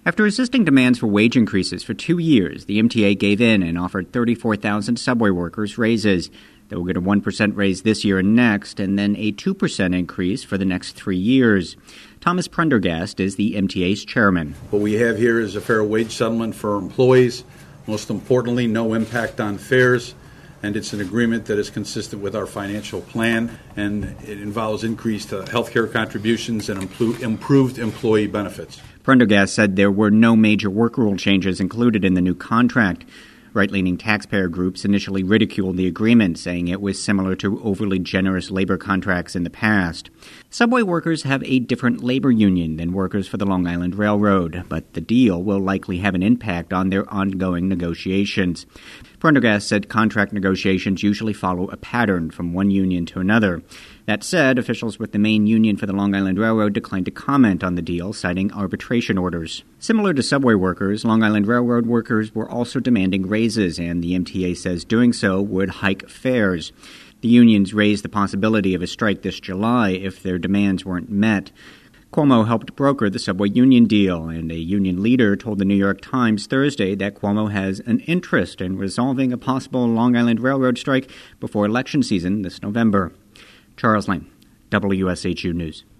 After resisting demands for wage increases for 2 years, the MTA gave in and offered 34,000 subway workers raises. They will get a 1% raise this year and next, and then a 2% increase for the next 3 years. Thomas Prendergast is the MTA's chairman. What we have here is a fair wage settlement for employees. Most importantly, no impact on fares, and it's an agreement that is consistent with our financial plan, and it involves increased health care contributions and improved employee benefits. Prendergast said there were no major work rule changes included in the new contract. Right-leaning taxpayer groups initially ridiculed the agreement, saying it was similar to overly generous labor contracts in the past. Subway workers have a different labor union than workers for the Long Island Railroad, but the deal will likely have an impact on their ongoing negotiations. Prendergast said contract negotiations usually follow a pattern from one union to another. That said, officials with the main union for the Long Island Railroad declined to comment on the deal, citing arbitration orders. Similar to subway workers, Long Island Railroad workers were also demanding raises, and the MTA says doing so would hike fares. The unions raised the possibility of a strike this July if their demands weren't met. Cuomo helped broker the subway union deal, and a union leader told the New York Times Thursday that Cuomo has an interest in resolving a possible Long Island Railroad strike before election season this November. Charles Lane, WSHU News.